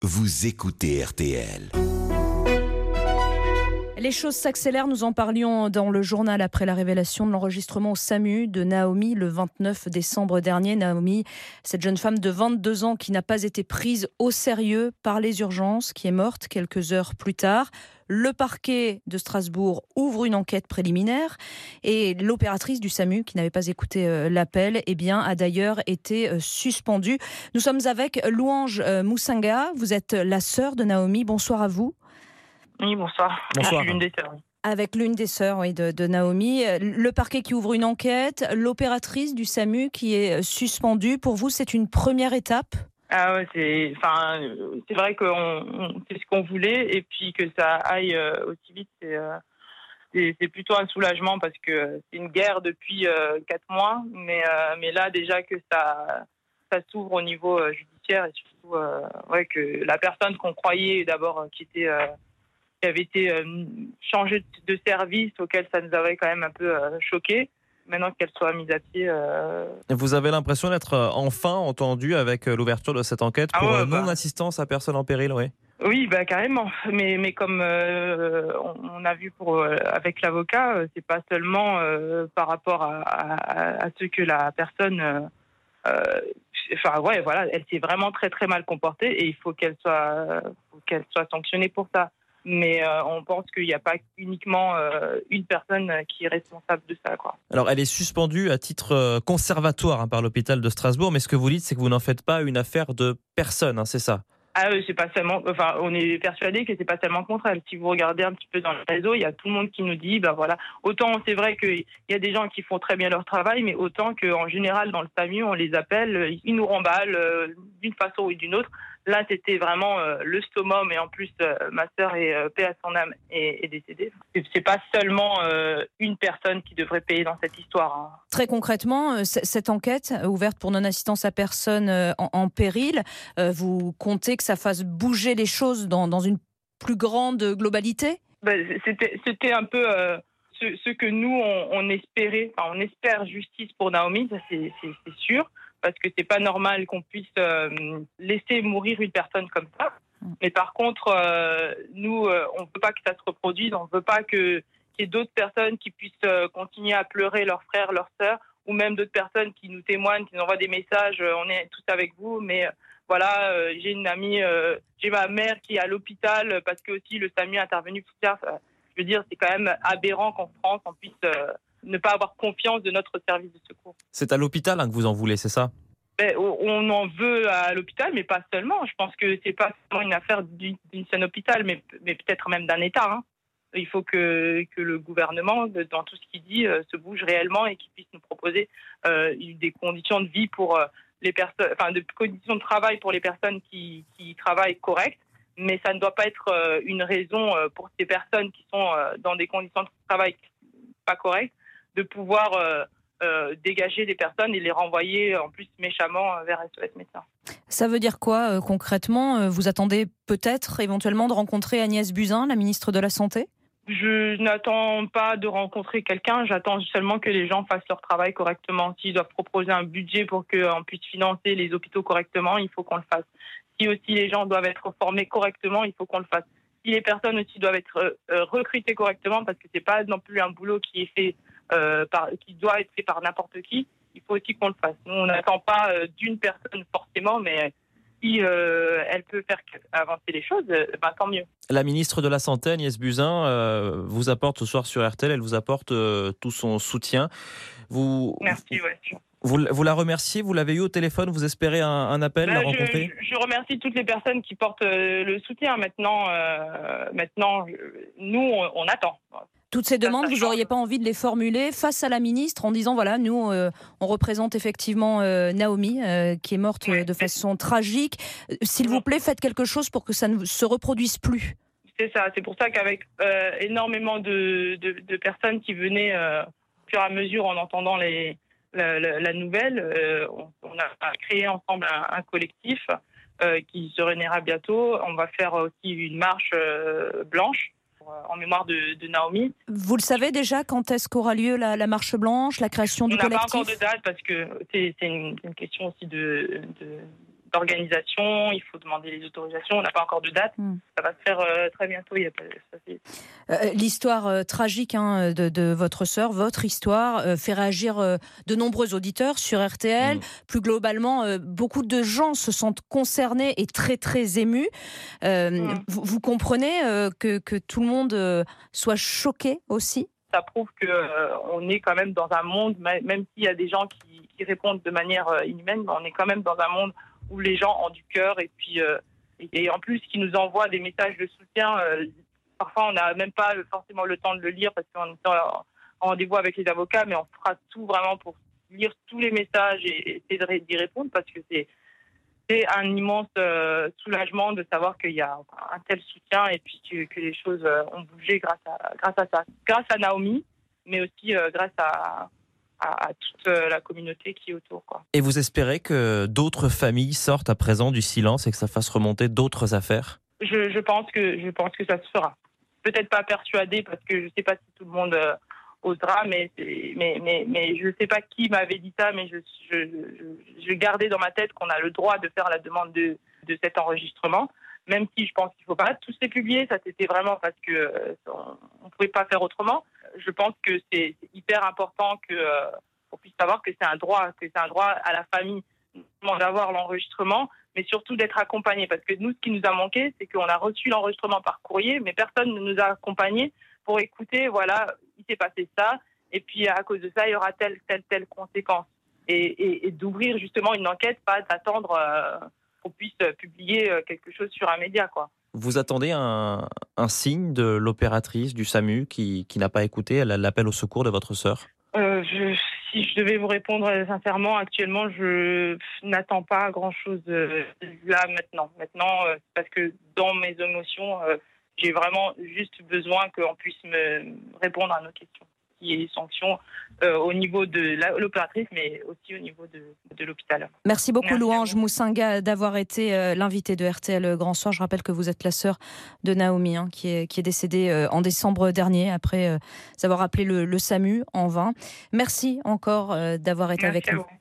Vous écoutez RTL. Les choses s'accélèrent, nous en parlions dans le journal après la révélation de l'enregistrement au SAMU de Naomi le 29 décembre dernier. Naomi, cette jeune femme de 22 ans qui n'a pas été prise au sérieux par les urgences, qui est morte quelques heures plus tard. Le parquet de Strasbourg ouvre une enquête préliminaire et l'opératrice du SAMU, qui n'avait pas écouté l'appel, a d'ailleurs été suspendue. Nous sommes avec Louange Moussinga, vous êtes la sœur de Naomi. Bonsoir à vous. Oui, bonsoir. Bonsoir. Je suis l'une des sœurs. Avec l'une des sœurs de Naomi. Le parquet qui ouvre une enquête, l'opératrice du SAMU qui est suspendue. Pour vous, c'est une première étape ? Ah ouais, c'est vrai que c'est ce qu'on voulait et puis que ça aille aussi vite, c'est plutôt un soulagement parce que c'est une guerre depuis 4 mois, mais là déjà que ça s'ouvre au niveau judiciaire et surtout que la personne qu'on croyait d'abord qui avait été changée de service, auquel ça nous avait quand même un peu choqués. Maintenant qu'elle soit mise à pied. Vous avez l'impression d'être enfin entendu avec l'ouverture de cette enquête pour non-assistance à personne en péril, oui ? Oui, carrément. Mais comme on a vu avec l'avocat, c'est pas seulement par rapport à ce que la personne. Elle s'est vraiment très très mal comportée et il faut qu'elle soit sanctionnée pour ça. Mais on pense qu'il n'y a pas uniquement une personne qui est responsable de ça, quoi. Alors, elle est suspendue à titre conservatoire par l'hôpital de Strasbourg, mais ce que vous dites, c'est que vous n'en faites pas une affaire de personne, c'est ça ? Ah oui, c'est pas seulement. Enfin, on est persuadé que c'est pas seulement contre elle. Si vous regardez un petit peu dans le réseau, il y a tout le monde qui nous dit, autant c'est vrai qu'il y a des gens qui font très bien leur travail, mais autant qu'en général dans le SAMU, on les appelle, ils nous remballent d'une façon ou d'une autre. Là, c'était vraiment le summum et en plus, ma sœur paix à son âme est décédée. C'est pas seulement une personne qui devrait payer dans cette histoire. Hein. Très concrètement, cette enquête ouverte pour non-assistance à personne en péril, vous comptez que ça fasse bouger les choses dans une plus grande globalité ? C'était un peu ce que nous, on espérait. Enfin, on espère justice pour Naomi, ça c'est sûr. Parce que c'est pas normal qu'on puisse laisser mourir une personne comme ça. Mais par contre, nous, on veut pas que ça se reproduise, on veut pas qu'il y ait d'autres personnes qui puissent continuer à pleurer leurs frères, leurs sœurs, ou même d'autres personnes qui nous témoignent, qui nous envoient des messages, on est tous avec vous, mais j'ai une amie, j'ai ma mère qui est à l'hôpital parce que aussi le SAMU est intervenu plus tard. Je veux dire, c'est quand même aberrant qu'en France, on puisse ne pas avoir confiance de notre service de secours. C'est à l'hôpital que vous en voulez, c'est ça ? On en veut à l'hôpital, mais pas seulement. Je pense que c'est pas seulement une affaire d'une seule hôpital, mais peut-être même d'un État. Hein. Il faut que le gouvernement, dans tout ce qu'il dit, se bouge réellement et qu'il puisse nous proposer des conditions de vie pour les personnes, des conditions de travail pour les personnes qui travaillent correctes. Mais ça ne doit pas être une raison pour ces personnes qui sont dans des conditions de travail pas correctes de pouvoir dégager des personnes et les renvoyer en plus méchamment vers SOS Médecins. Ça veut dire quoi concrètement ? Vous attendez peut-être éventuellement de rencontrer Agnès Buzyn, la ministre de la Santé ? Je n'attends pas de rencontrer quelqu'un, j'attends seulement que les gens fassent leur travail correctement. S'ils doivent proposer un budget pour qu'on puisse financer les hôpitaux correctement, il faut qu'on le fasse. Si aussi les gens doivent être formés correctement, il faut qu'on le fasse. Si les personnes aussi doivent être recrutées correctement, parce que c'est pas non plus un boulot qui est fait qui doit être fait par n'importe qui, il faut aussi qu'on le fasse. Nous, on n'attend pas d'une personne forcément, mais si elle peut faire avancer les choses, tant mieux. La ministre de la Santé, Agnès Buzyn, vous apporte ce soir sur RTL, elle vous apporte tout son soutien. Merci, ouais. Vous la remerciez, vous l'avez eu au téléphone, vous espérez un appel, la rencontrer ? Je remercie toutes les personnes qui portent le soutien. Maintenant, nous, on attend. Toutes ces demandes, vous n'auriez pas envie de les formuler face à la ministre en disant, voilà, nous, on représente effectivement Naomi, qui est morte de façon tragique. S'il vous plaît, faites quelque chose pour que ça ne se reproduise plus. C'est ça, c'est pour ça qu'avec énormément de personnes qui venaient au fur et à mesure en entendant la nouvelle, on a créé ensemble un collectif qui se réunira bientôt. On va faire aussi une marche blanche en mémoire de Naomi. Vous le savez déjà quand est-ce qu'aura lieu la marche blanche, la création du collectif ? On n'a pas encore de date parce que c'est une question aussi d'organisation, il faut demander les autorisations. On n'a pas encore de date. Ça va se faire très bientôt. L'histoire tragique de votre sœur, votre histoire, fait réagir de nombreux auditeurs sur RTL. Plus globalement, beaucoup de gens se sentent concernés et très très émus. Vous comprenez que tout le monde soit choqué aussi? Ça prouve qu'on est quand même dans un monde, même s'il y a des gens qui répondent de manière inhumaine, on est quand même dans un monde où les gens ont du cœur et en plus qui nous envoient des messages de soutien. Parfois, on n'a même pas forcément le temps de le lire parce qu'on est en rendez-vous avec les avocats, mais on fera tout vraiment pour lire tous les messages et essayer d'y répondre parce que c'est un immense soulagement de savoir qu'il y a un tel soutien et puis que les choses ont bougé grâce à ça. Grâce à Naomi, mais aussi grâce à toute la communauté qui est autour, quoi. Et vous espérez que d'autres familles sortent à présent du silence et que ça fasse remonter d'autres affaires? Je pense que ça se fera. Peut-être pas persuadée parce que je ne sais pas si tout le monde osera, mais je ne sais pas qui m'avait dit ça, mais je gardais dans ma tête qu'on a le droit de faire la demande de cet enregistrement, même si je pense qu'il ne faut pas tous les publier. Ça, c'était vraiment parce que on ne pouvait pas faire autrement. Je pense que c'est hyper important qu'on puisse savoir que c'est un droit à la famille d'avoir l'enregistrement, mais surtout d'être accompagné. Parce que nous, ce qui nous a manqué, c'est qu'on a reçu l'enregistrement par courrier, mais personne ne nous a accompagnés pour écouter, voilà, il s'est passé ça, et puis à cause de ça, il y aura telle conséquence. Et d'ouvrir justement une enquête, pas d'attendre qu'on puisse publier quelque chose sur un média, quoi. Vous attendez un signe de l'opératrice du SAMU qui n'a pas écouté l'appel au secours de votre sœur? Si je devais vous répondre sincèrement, actuellement, je n'attends pas grand-chose là maintenant. Parce que dans mes émotions, j'ai vraiment juste besoin qu'on puisse me répondre à nos questions. Il y ait des sanctions au niveau de l'opératrice, mais aussi au niveau de l'hôpital. Merci beaucoup. Merci Louange Moussinga d'avoir été l'invitée de RTL Grand Soir. Je rappelle que vous êtes la sœur de Naomi, qui est décédée en décembre dernier après avoir appelé le SAMU en vain. Merci encore d'avoir été avec nous.